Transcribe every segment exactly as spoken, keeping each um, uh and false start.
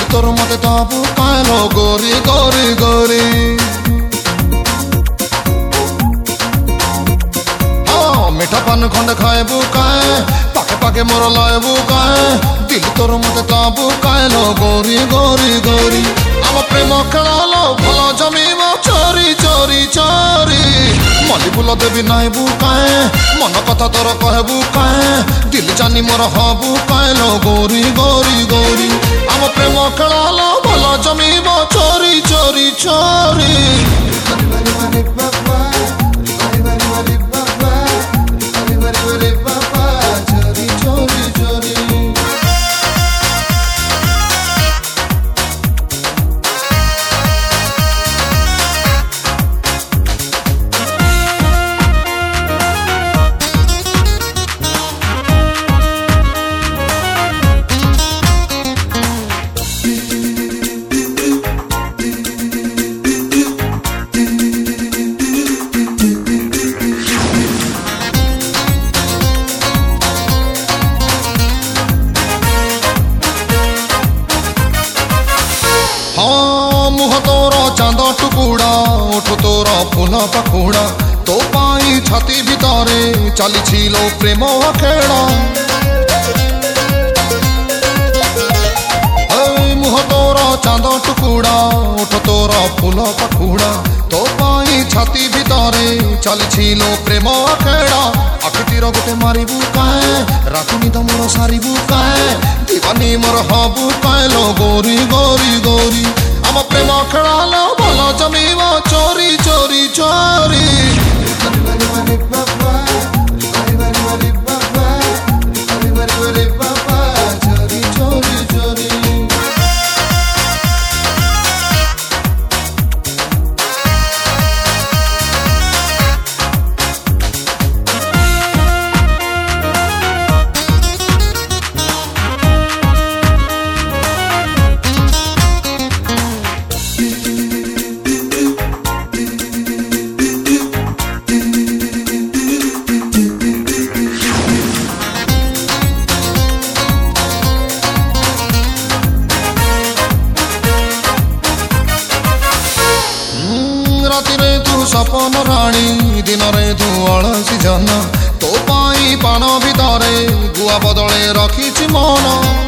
तोर मते दबु कालो गोरी गोरी गोरी हाँ मीठा पान खंडे खाएबु काए पाके पाके मोर लाएबु काए दिल तोर मते दबु कालो गोरी गोरी गोरी आम प्रेम खेलालो भल जमीब चोरी चोरी चोरी मली फूल देवी नाइबु काए मन कथा तोर कहबु काए दिल जानी मोर हबु काएलो गोरी गोरी गोरी आम प्रेम खेलालो भल जमीब चोरी चोरी चोरी मुह तोर चांद टुकुड़ा ओठ तोर फूल पखुड़ा तो पाई छाती भितरे चली लो प्रेम खेड़ा मुह तोर चांद टुकुड़ा ओठ तोर फूल पखुड़ा तो पाई छाती भितरे चली लो प्रेम खेड़ा आखि तीर गोटे मारिबु काए रातुनी तो मोर सारिबु काए दीवानी मोर हबु काएलो गोरी गोरी गोरी आम प्रेम खेलालो भल जमीब चोरी चोरी चोरी चोरी चोरी चोरी सपन राणी दिन रे तू अलसी जन तो पाई पान भितरे गुआ बदले रखी मन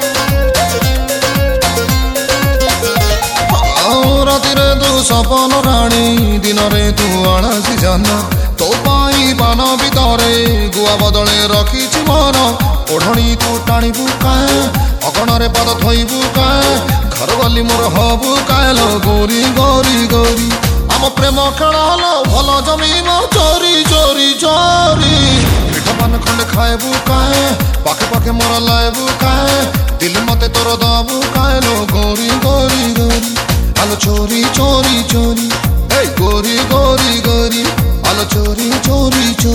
राति रे तू सपन राणी दिन रे तू अलसी जन तो पाई पान भितरे गुआ बदले रखी मन ओढ़णी तू टाणीबु काए अगणरे पद थोइबु काए घर गली मोर हबु काएलो गोरी गोरी गोरी आम प्रेम खेलालो भल जमीब चोरी चोरी चोरी मीठा पान खंडे खाएबु काए पाखे पाखे मोर लाएबु काए दिल मते तोर दबु काएलो गोरी गोरी गोरी आलो चोरी चोरी चोरी ए गोरी गोरी गोरी आलो चोरी चोरी चोरी।